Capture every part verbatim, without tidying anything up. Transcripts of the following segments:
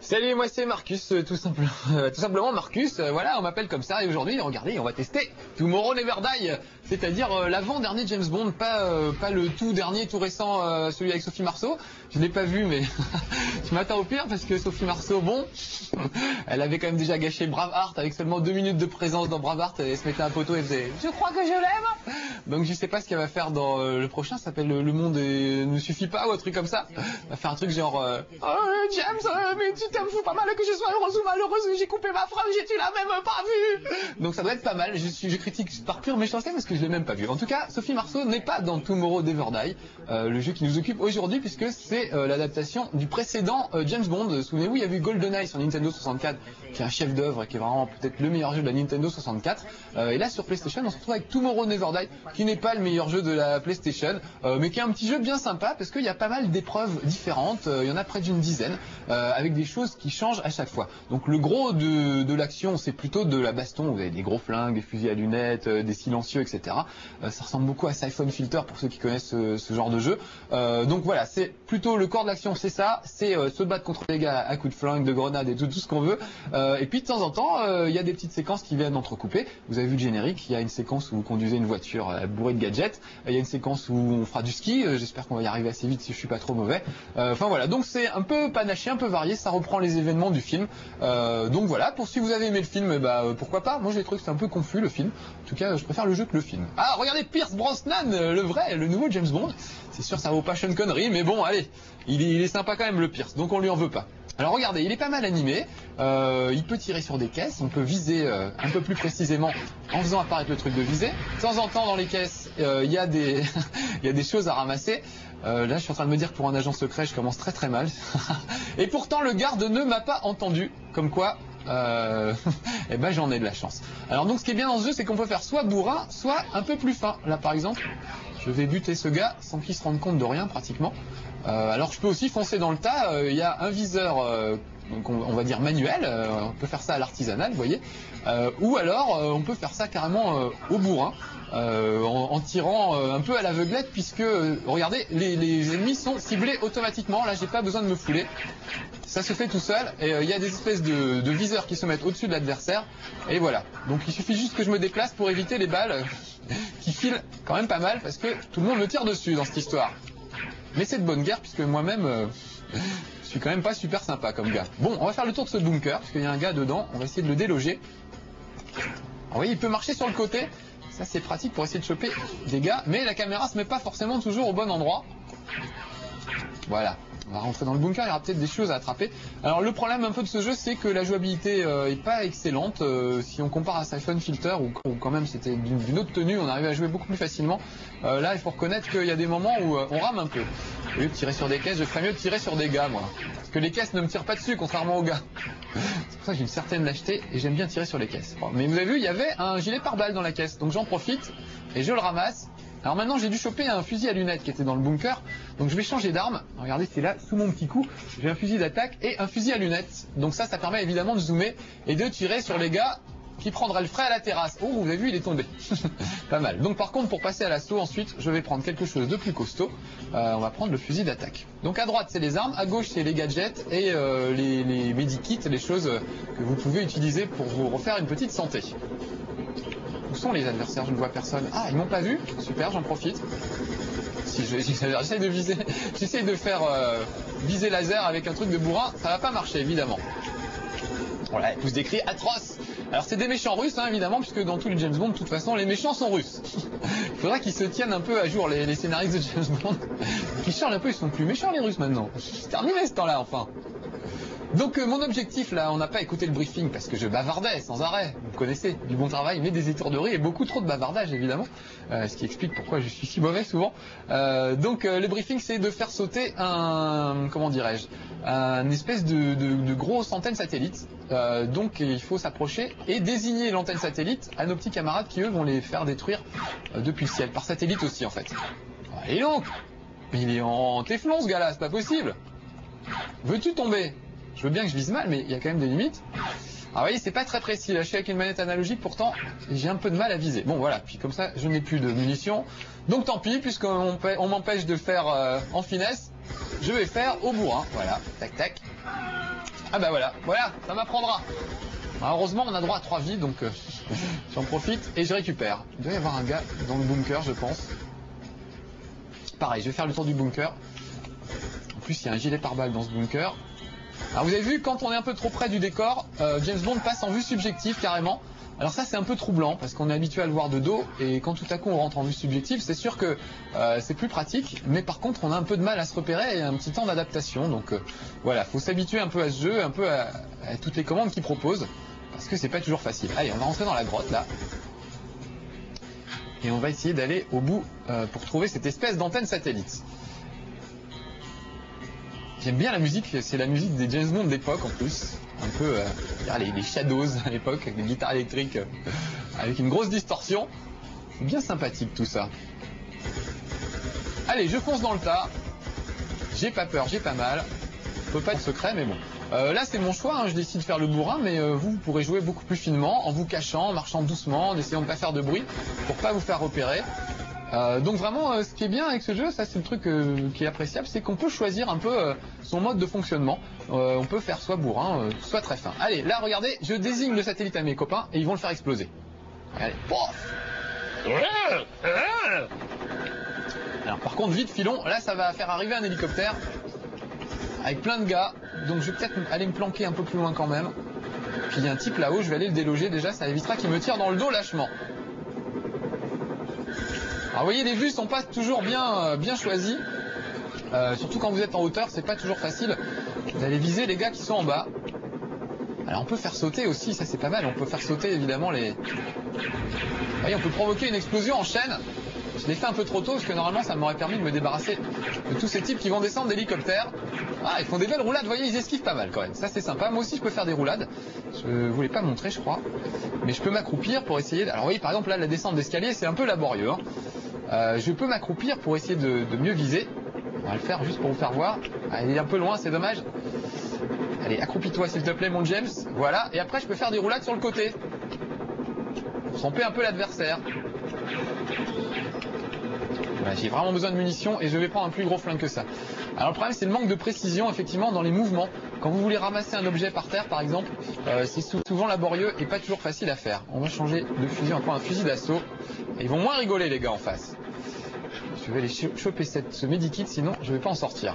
Salut, moi c'est Marcus, euh, tout simplement, euh, tout simplement Marcus, euh, voilà, on m'appelle comme ça et aujourd'hui, regardez, on va tester Tomorrow Never Die, c'est-à-dire euh, l'avant-dernier James Bond, pas, euh, pas le tout dernier, tout récent, euh, celui avec Sophie Marceau. Je l'ai pas vu, mais je m'attends au pire parce que Sophie Marceau, bon, elle avait quand même déjà gâché Braveheart avec seulement deux minutes de présence dans Braveheart, elle se mettait un poteau et faisait « Je crois que je l'aime !» Donc je sais pas ce qu'elle va faire dans euh, le prochain, ça s'appelle Le Monde et ne suffit pas ou un truc comme ça. Elle va faire un truc genre euh, oh, James, euh, mais tu t'aimes fou pas mal que je sois heureuse ou malheureuse, j'ai coupé ma phrase, j'ai-tu la même pas vue? Donc ça doit être pas mal, je, suis, je critique par pure méchanceté parce que je l'ai même pas vu. En tout cas, Sophie Marceau n'est pas dans Tomorrow Never Die, euh, le jeu qui nous occupe aujourd'hui puisque c'est euh, l'adaptation du précédent euh, James Bond. Souvenez-vous, il y a eu GoldenEye sur Nintendo soixante-quatre, qui est un chef d'œuvre et qui est vraiment peut-être le meilleur jeu de la Nintendo soixante-quatre. Euh, et là sur PlayStation, on se retrouve avec Tomorrow Never Die, qui n'est pas le meilleur jeu de la PlayStation, euh, mais qui est un petit jeu bien sympa parce qu'il y a pas mal d'épreuves différentes. Euh, il y en a près d'une dizaine, euh, avec des choses qui changent à chaque fois. Donc le gros de, de l'action, c'est plutôt de la baston. Vous avez des gros flingues, des fusils à lunettes, euh, des silencieux, et cetera. Euh, ça ressemble beaucoup à Siphon Filter pour ceux qui connaissent ce, ce genre de jeu. Euh, donc voilà, c'est plutôt le corps de l'action, c'est ça. C'est euh, se battre contre les gars à coups de flingue, de grenades et tout, tout ce qu'on veut. Euh, et puis de temps en temps, il euh, y a des petites séquences qui viennent entrecouper. Vous avez vu le générique, il y a une séquence où vous conduisez une voiture euh, bourrée de gadgets. Il y a une séquence où on fera du ski. Euh, J'espère qu'on va y arriver assez vite si je suis pas trop mauvais. Euh, enfin voilà, donc c'est un peu panaché, un peu varié. Ça reprend les événements du film. Euh, donc voilà, pour si vous avez aimé le film, bah euh, pourquoi pas. Moi j'ai trouvé que c'était un peu confus le film. En tout cas, je préfère le jeu que le film. Ah, regardez Pierce Brosnan, le vrai, le nouveau James Bond. C'est sûr, ça vaut pas Sean Connery, mais bon, allez, il est, il est sympa quand même le Pierce, donc on lui en veut pas. Alors regardez, il est pas mal animé, euh, il peut tirer sur des caisses, on peut viser euh, un peu plus précisément en faisant apparaître le truc de viser. De temps en temps dans les caisses, euh, il y a des il y a des choses à ramasser. Euh, là je suis en train de me dire que pour un agent secret je commence très très mal. Et pourtant le garde ne m'a pas entendu, comme quoi euh, eh ben j'en ai de la chance. Alors donc ce qui est bien dans ce jeu, c'est qu'on peut faire soit bourrin, soit un peu plus fin. Là par exemple, je vais buter ce gars sans qu'il se rende compte de rien pratiquement. Euh, alors je peux aussi foncer dans le tas, il euh, y a un viseur, euh, donc on, on va dire manuel, euh, on peut faire ça à l'artisanal, vous voyez, euh, ou alors euh, on peut faire ça carrément euh, au bourrin, euh, en, en tirant euh, un peu à l'aveuglette, puisque, euh, regardez, les, les ennemis sont ciblés automatiquement, là j'ai pas besoin de me fouler, ça se fait tout seul, et il euh, y a des espèces de, de viseurs qui se mettent au-dessus de l'adversaire, et voilà, donc il suffit juste que je me déplace pour éviter les balles qui filent quand même pas mal, parce que tout le monde me tire dessus dans cette histoire. Mais c'est de bonne guerre puisque moi-même euh, je suis quand même pas super sympa comme gars. Bon, on va faire le tour de ce bunker parce qu'il y a un gars dedans, on va essayer de le déloger. Alors, vous voyez, il peut marcher sur le côté, ça c'est pratique pour essayer de choper des gars, mais la caméra se met pas forcément toujours au bon endroit. Voilà, on va rentrer dans le bunker, il y aura peut-être des choses à attraper. Alors le problème un peu de ce jeu, c'est que la jouabilité euh, est pas excellente. Euh, si on compare à Siphon Filter, où, où quand même c'était d'une autre tenue, on arrivait à jouer beaucoup plus facilement. Euh, là, il faut reconnaître qu'il y a des moments où euh, on rame un peu. Au lieu de tirer sur des caisses, je ferais mieux de tirer sur des gars, moi. Parce que les caisses ne me tirent pas dessus, contrairement aux gars. C'est pour ça que j'ai une certaine lâcheté et j'aime bien tirer sur les caisses. Bon, mais vous avez vu, il y avait un gilet pare-balles dans la caisse, donc j'en profite et je le ramasse. Alors maintenant j'ai dû choper un fusil à lunettes qui était dans le bunker, donc je vais changer d'arme. Regardez, c'est là sous mon petit coup, j'ai un fusil d'attaque et un fusil à lunettes. Donc ça, ça permet évidemment de zoomer et de tirer sur les gars qui prendraient le frais à la terrasse. Oh, vous avez vu, il est tombé. Pas mal. Donc par contre, pour passer à l'assaut ensuite, je vais prendre quelque chose de plus costaud. Euh, on va prendre le fusil d'attaque. Donc à droite c'est les armes, à gauche c'est les gadgets et euh, les, les medikits, les choses que vous pouvez utiliser pour vous refaire une petite santé. Où sont les adversaires? Je ne vois personne. Ah, ils m'ont pas vu? Super, j'en profite. Si j'essaye de viser, j'essaye de faire euh, viser laser avec un truc de bourrin, ça va pas marcher évidemment. Voilà, ils poussent des cris atroces. Alors c'est des méchants russes, hein, évidemment, puisque dans tous les James Bond, de toute façon, les méchants sont russes. Il faudra qu'ils se tiennent un peu à jour, les, les scénaristes de James Bond. Qui changent un peu, ils sont plus méchants les Russes maintenant. C'est terminé ce temps-là, enfin. Donc euh, mon objectif là, on n'a pas écouté le briefing parce que je bavardais sans arrêt, vous connaissez, du bon travail, mais des étourderies et beaucoup trop de bavardage évidemment, euh, ce qui explique pourquoi je suis si mauvais souvent. Euh, donc euh, le briefing c'est de faire sauter un, comment dirais-je, un espèce de, de, de grosse antenne satellite, euh, donc il faut s'approcher et désigner l'antenne satellite à nos petits camarades qui eux vont les faire détruire euh, depuis le ciel, par satellite aussi en fait. Et donc, il est en téflon ce gars-là, c'est pas possible. Veux-tu tomber? Je veux bien que je vise mal, mais il y a quand même des limites. Alors vous voyez, c'est pas très précis. Là, je suis avec une manette analogique, pourtant, j'ai un peu de mal à viser. Bon, voilà. Puis comme ça, je n'ai plus de munitions. Donc tant pis, puisqu'on on m'empêche de faire euh, en finesse, je vais faire au bourrin. Voilà, tac, tac. Ah bah voilà, voilà, ça m'apprendra. Heureusement, on a droit à trois vies, donc euh, j'en profite et je récupère. Il doit y avoir un gars dans le bunker, je pense. Pareil, je vais faire le tour du bunker. En plus, il y a un gilet pare-balles dans ce bunker. Alors vous avez vu, quand on est un peu trop près du décor, euh, James Bond passe en vue subjective carrément. Alors ça c'est un peu troublant parce qu'on est habitué à le voir de dos et quand tout à coup on rentre en vue subjective, c'est sûr que euh, c'est plus pratique, mais par contre on a un peu de mal à se repérer et un petit temps d'adaptation. Donc euh, voilà, faut s'habituer un peu à ce jeu, un peu à, à toutes les commandes qu'il propose parce que c'est pas toujours facile. Allez, on va rentrer dans la grotte là. Et on va essayer d'aller au bout euh, pour trouver cette espèce d'antenne satellite. J'aime bien la musique, c'est la musique des James Bond d'époque en plus. Un peu euh, les, les Shadows à l'époque, avec des guitares électriques euh, avec une grosse distorsion. C'est bien sympathique tout ça. Allez, je fonce dans le tas. J'ai pas peur, j'ai pas mal. Je peux pas être secret, mais bon. Euh, là c'est mon choix, hein. Je décide de faire le bourrin, mais euh, vous, vous pourrez jouer beaucoup plus finement, en vous cachant, en marchant doucement, en essayant de pas faire de bruit, pour pas vous faire repérer. Euh, donc vraiment, euh, ce qui est bien avec ce jeu, ça c'est le truc euh, qui est appréciable, c'est qu'on peut choisir un peu euh, son mode de fonctionnement. Euh, on peut faire soit bourrin, euh, soit très fin. Allez, là regardez, je désigne le satellite à mes copains et ils vont le faire exploser. Allez, pof. Alors par contre, vite filon, là ça va faire arriver un hélicoptère avec plein de gars, donc je vais peut-être aller me planquer un peu plus loin quand même. Puis il y a un type là-haut, je vais aller le déloger déjà, ça évitera qu'il me tire dans le dos lâchement. Alors vous voyez, les vues sont pas toujours bien, euh, bien choisies, euh, surtout quand vous êtes en hauteur, c'est pas toujours facile d'aller viser les gars qui sont en bas. Alors on peut faire sauter aussi, ça c'est pas mal, on peut faire sauter évidemment les... Vous voyez, on peut provoquer une explosion en chaîne. Je l'ai fait un peu trop tôt parce que normalement ça m'aurait permis de me débarrasser de tous ces types qui vont descendre d'hélicoptère. Ah, ils font des belles roulades, vous voyez, ils esquivent pas mal quand même, ça c'est sympa. Moi aussi je peux faire des roulades, je voulais pas montrer je crois, mais je peux m'accroupir pour essayer... Alors vous voyez par exemple là la descente d'escalier c'est un peu laborieux, hein. Euh, je peux m'accroupir pour essayer de, de mieux viser. On va le faire juste pour vous faire voir. Ah, il est un peu loin, c'est dommage. Allez, accroupis-toi s'il te plaît mon James. Voilà, et après je peux faire des roulades sur le côté. Pour tromper un peu l'adversaire. Voilà, j'ai vraiment besoin de munitions et je vais prendre un plus gros flingue que ça. Alors le problème c'est le manque de précision effectivement dans les mouvements. Quand vous voulez ramasser un objet par terre par exemple, euh, c'est souvent laborieux et pas toujours facile à faire. On va changer de fusil, on va prendre un fusil d'assaut. Et ils vont moins rigoler les gars en face. Je vais aller choper cette, ce medikit sinon je vais pas en sortir.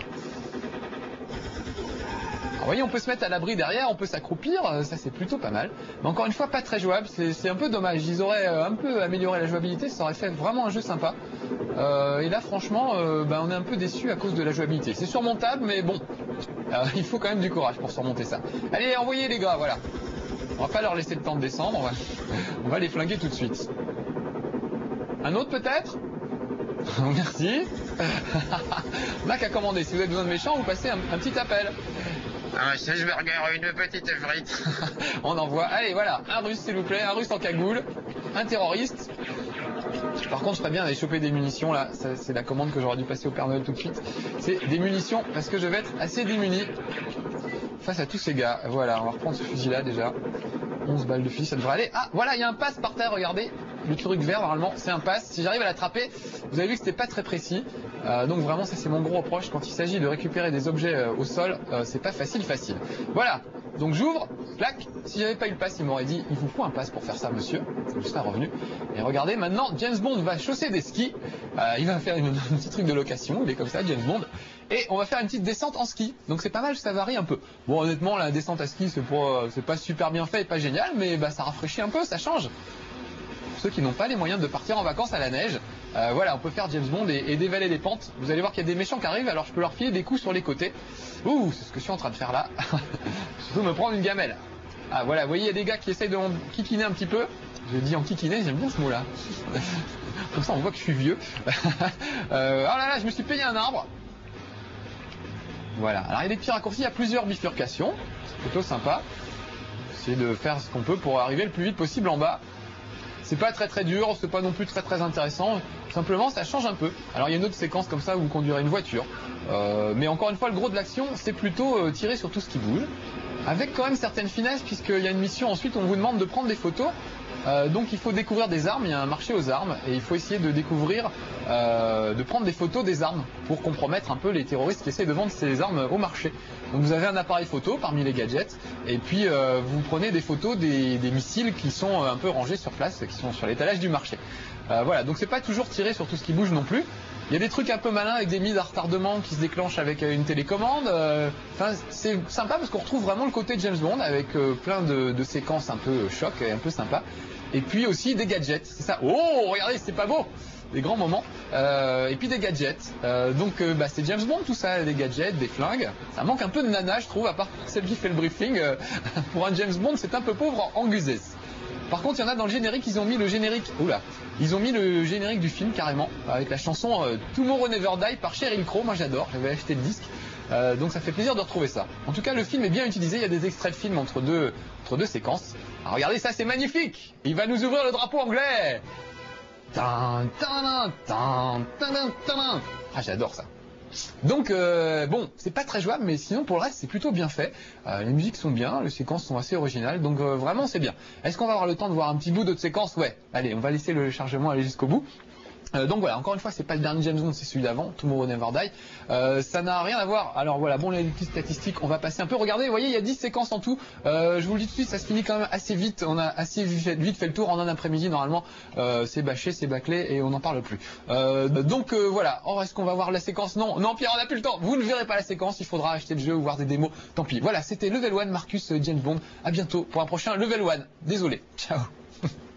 Alors, vous voyez, on peut se mettre à l'abri derrière, on peut s'accroupir, ça c'est plutôt pas mal. Mais encore une fois, pas très jouable, c'est un peu dommage. Ils auraient un peu amélioré la jouabilité, ça aurait fait vraiment un jeu sympa. Euh, et là, franchement, euh, bah, on est un peu déçu à cause de la jouabilité. C'est surmontable, mais bon, euh, il faut quand même du courage pour surmonter ça. Allez, envoyez les gars, voilà. On va pas leur laisser le temps de descendre, on va, on va les flinguer tout de suite. Un autre peut-être? Merci. On n'a qu'à commander. Si vous avez besoin de méchants, vous passez un, un petit appel. Un cheeseburger, une petite frite. On envoie. Allez, voilà. Un russe, s'il vous plaît. Un russe en cagoule. Un terroriste. Par contre, je ferais bien d'aller choper des munitions là. C'est la commande que j'aurais dû passer au Père Noël tout de suite. C'est des munitions parce que je vais être assez démuni face à tous ces gars. Voilà, on va reprendre ce fusil là déjà. onze balles de fusil, ça devrait aller. Ah, voilà, il y a un pass par terre, regardez. Le truc vert, normalement, c'est un pass. Si j'arrive à l'attraper, vous avez vu que c'était pas très précis. Euh, donc vraiment, ça c'est mon gros reproche. Quand il s'agit de récupérer des objets euh, au sol, euh, c'est pas facile, facile. Voilà. Donc j'ouvre, clac. Si j'avais pas eu le pass, il m'aurait dit, il vous faut un pass pour faire ça, monsieur. Je serais revenu. Et regardez, maintenant, James Bond va chausser des skis. Euh, il va faire une, un petit truc de location. Il est comme ça, James Bond. Et on va faire une petite descente en ski. Donc c'est pas mal, ça varie un peu. Bon, honnêtement, la descente à ski, c'est euh, c'est pas super bien fait et pas génial, mais bah ça rafraîchit un peu, ça change. Ceux qui n'ont pas les moyens de partir en vacances à la neige, euh, voilà, on peut faire James Bond et, et dévaler les pentes. Vous allez voir qu'il y a des méchants qui arrivent, alors je peux leur filer des coups sur les côtés. Ouh, c'est ce que je suis en train de faire là. Surtout me prendre une gamelle. Ah voilà, vous voyez, il y a des gars qui essayent de kikiner un petit peu. Je dis en kikiner, j'aime bien ce mot-là. Comme ça, on voit que je suis vieux. euh, oh là là, je me suis payé un arbre. Voilà, alors il y a des petits raccourcis, il y a plusieurs bifurcations. C'est plutôt sympa. Essayer de faire ce qu'on peut pour arriver le plus vite possible en bas. C'est pas très très dur, c'est pas non plus très très intéressant, simplement ça change un peu. Alors il y a une autre séquence comme ça où vous conduirez une voiture, euh, mais encore une fois le gros de l'action c'est plutôt euh, tirer sur tout ce qui bouge, avec quand même certaines finesses puisqu'il y a une mission ensuite où on vous demande de prendre des photos, euh, donc il faut découvrir des armes, il y a un marché aux armes et il faut essayer de découvrir euh, de prendre des photos des armes pour compromettre un peu les terroristes qui essaient de vendre ces armes au marché. Donc vous avez un appareil photo parmi les gadgets et puis euh, vous prenez des photos des, des missiles qui sont un peu rangés sur place, qui sont sur l'étalage du marché. Euh, voilà, donc c'est pas toujours tiré sur tout ce qui bouge non plus. Il y a des trucs un peu malins avec des mises à retardement qui se déclenchent avec une télécommande. Euh, enfin, c'est sympa parce qu'on retrouve vraiment le côté James Bond avec euh, plein de, de séquences un peu choc et un peu sympa. Et puis aussi des gadgets, c'est ça. Oh, regardez, c'est pas beau, des grands moments. Euh, et puis des gadgets. Euh, donc euh, bah, c'est James Bond tout ça, des gadgets, des flingues. Ça manque un peu de nana, je trouve, à part celle qui fait le briefing. Euh, pour un James Bond, c'est un peu pauvre en guzès. Par contre, il y en a dans le générique, ils ont mis le générique. Oula, ils ont mis le générique du film carrément avec la chanson euh, Tomorrow Never Die par Sheryl Crow. Moi, j'adore. J'avais acheté le disque, euh, donc ça fait plaisir de retrouver ça. En tout cas, le film est bien utilisé. Il y a des extraits de film entre deux entre deux séquences. Alors, regardez ça, c'est magnifique. Il va nous ouvrir le drapeau anglais. Tan, tan, tan, tan, tan, tan. Ah, j'adore ça. Donc euh, bon, c'est pas très jouable, mais sinon pour le reste c'est plutôt bien fait. Euh, les musiques sont bien, les séquences sont assez originales, donc euh, vraiment c'est bien. Est-ce qu'on va avoir le temps de voir un petit bout d'autres séquences? Ouais, allez, on va laisser le chargement aller jusqu'au bout. Euh, donc voilà, encore une fois, c'est pas le dernier James Bond, c'est celui d'avant, Tomorrow Never Die. Euh, ça n'a rien à voir. Alors voilà, bon, les petites statistiques, on va passer un peu. Regardez, vous voyez, il y a dix séquences en tout. Euh, je vous le dis tout de suite, ça se finit quand même assez vite. On a assez vite fait le tour en un après-midi. Normalement, euh, c'est bâché, c'est bâclé et on n'en parle plus. Euh, donc euh, voilà. Oh, est-ce qu'on va voir la séquence? Non, non, Pierre, on n'a plus le temps. Vous ne verrez pas la séquence. Il faudra acheter le jeu ou voir des démos. Tant pis. Voilà, c'était Level un, Marcus James Bond. À bientôt pour un prochain Level un. Désolé. Ciao.